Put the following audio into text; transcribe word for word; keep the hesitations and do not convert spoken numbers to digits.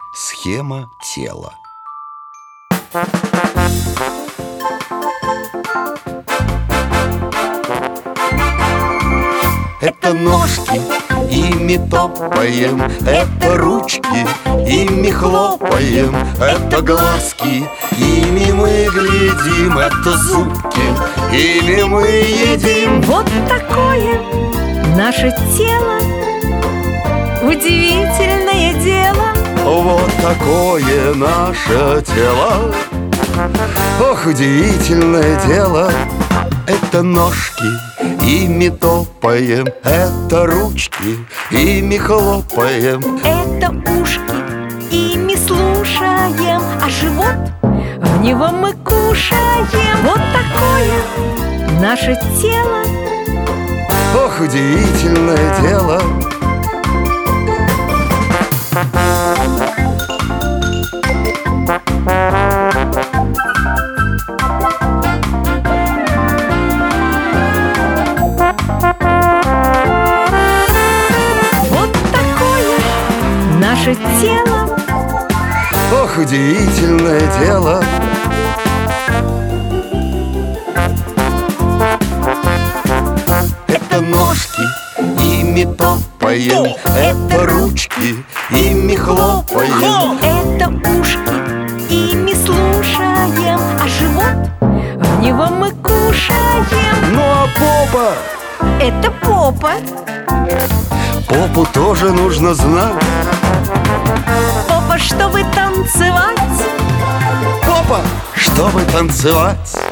Схема тела. Это ножки, ими топаем, это ручки, ими хлопаем, это глазки, ими мы глядим, это зубки, ими мы едим. Вот такое наше тело, удивительное дело. Вот такое наше тело, ох, удивительное дело. Это ножки, ими топаем, это ручки, ими хлопаем, Это ушки, ими слушаем, а живот, в него мы кушаем. Вот такое наше тело, ох, удивительное дело. вот такое наше тело, Ох, удивительное дело. Это ножки, ими топаем, это ручки, ими хлопаем, это ушки, ими слушаем, а живот, в него мы кушаем. ну а попа, Это попа, попу тоже нужно знать. попа, чтобы танцевать. Попа, чтобы танцевать.